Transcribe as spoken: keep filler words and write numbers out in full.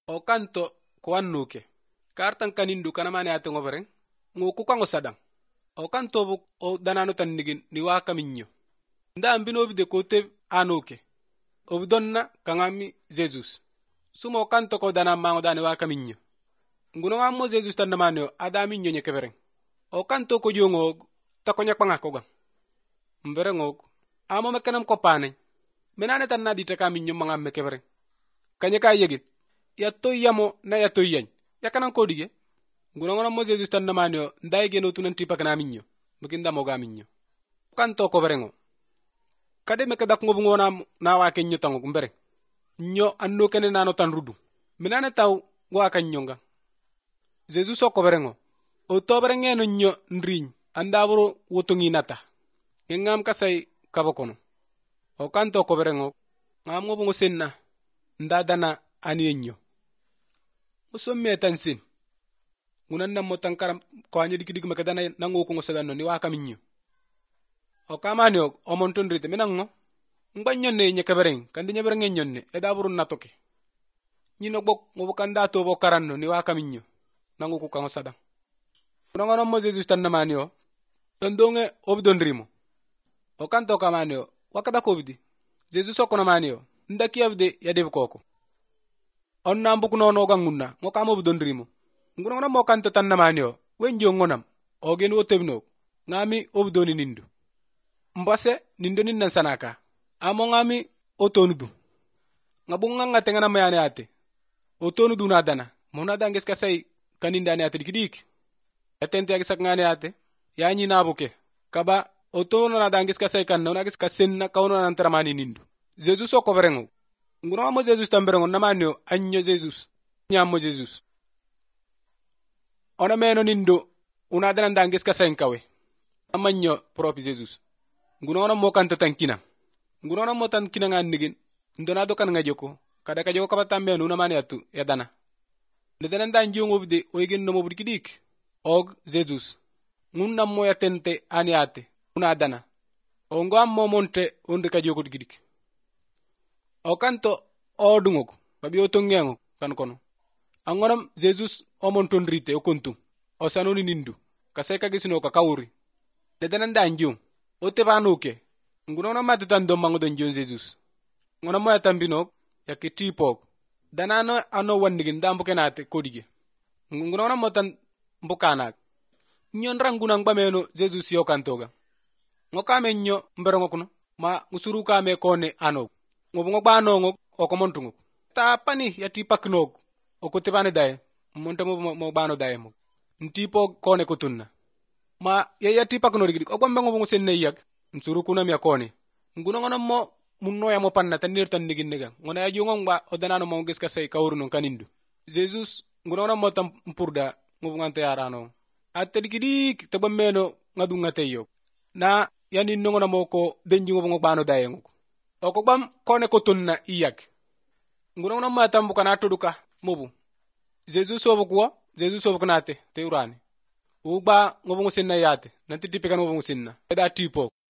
o kanto ko wannuke kartan kanindu kanamane ate ngobereng nguku kango sadang o kanto bu o danano tan nigin ni waka minyo nda ambino bi de kote anuke o donna kangami Jesus sumo kanto ko dana mango dani waka minyo nguno ngamo Jesus tan namanyo adami minyo nye kebereng o kanto ko jongo takonya pangako gang mberengok amo mekanam ko pane menane tan na dite kaminyo mga mekebereng kanya ka yegit ya to yamo na ya to yany yakanan ko dige nguno ngono mo Jesus tan namanyo ndai geno tunan tipa kana minyo mukinda mo ga minyo kanto ko berengo kade me kadak ngobu ngona na wa kenyo tango kumbere nyo anno kene nano tan rudu menane taw ngwa kanyonga Jesus ko berengo o to berenge no nyo ndriñ andaburo wotongi nata ngam kasay kabokono o kanto ko berengo ngam ngobu ngo senna ndadana anienyo musomme tansin ngunan na motan karam ko anyo dikidig makadana nango ko ngosadano ni waka minyo o kamanyo o monton rite menango ngbanyo ne nye kabereng kandi nye bereng nyonne e daburun natoke nyino bok ngobu kanda to bo karanno ni waka minyo nango ko kan ngosada ngono mo Jesus tan namanyo tondonge obdonrimo o kanto kamanyo wakada ko bidi Jesus o kono manyo ndaki abde ya dev koko on nambuk no no gangunna ngo kamo obdonrimo ngono ngono mo kanto tan namanyo wenjo ngonam o gen wotebno ngami obdoni nindu mbase nindo ninnan sanaka amo ngami otonudu ngabunga ngate ngana mayane ate otonudu na dana mona danges kasay kaninda ne ate dikidik atente ag sakngane ate yanyi nabuke kaba otono na danges kasay kan na gis kasen na kauno na tramani nindu Jesus o ko berengo nguno mo Jesus tamberengo namanyo anyo Jesus nyamo Jesus ona meno nindo una dana danges kasay kawe amanyo propi Jesus nguno mo kanto tankina nguno mo tan kina nganigin ndona do kan ngajoko kada ka joko kabata meno na mani atu ya dana de dana dan jongo bide o igen no mo budi kidik og Jesus ngun nam mo yatente aniate una dana o ngam mo monte onde ka joko kidik o kanto o dungoko babi o tongengo kan kono angoram Jesus o monton rite o kontu o sanoni nindu kasay ka gisino ka kawuri de dana dan jong o tebanuke nguno na matutan do mango don jon Jesus ngona mo yatambino yakitipok danano ano wandigin dambo kenate kodige nguno na motan mbukana nyon ranguna ngbameno Jesus yo kantoga ngokame nyo mberongo kuno ma ngusuru kame kone ano ngobungo bano ngok okomontungo ta pani yatipaknog okotebane dae monta mo mo bano dae mo ntipo kone kutunna ma yatipakno digidi ogombe ngobungo senne yak nsuru kuna mi akone nguno ngono mo munno ya mo panna tanir tan digin nega ngona ya jongo ngba odanano mo gis ka say kawruno kanindu Jesus nguno ngono mo tam mpurda ngubungante yarano atte dikidik to bammeno ngadunga teyo na yani nongo mo ko denji ngobungo bano dayengo o ko bam kone ko tunna iyak nguno ngono ma tambu kana toduka mobu Jesus obu ko Jesus obu kanate te urani uba ngobungo sinna yate nanti tipikan ngobungo sinna eda tipo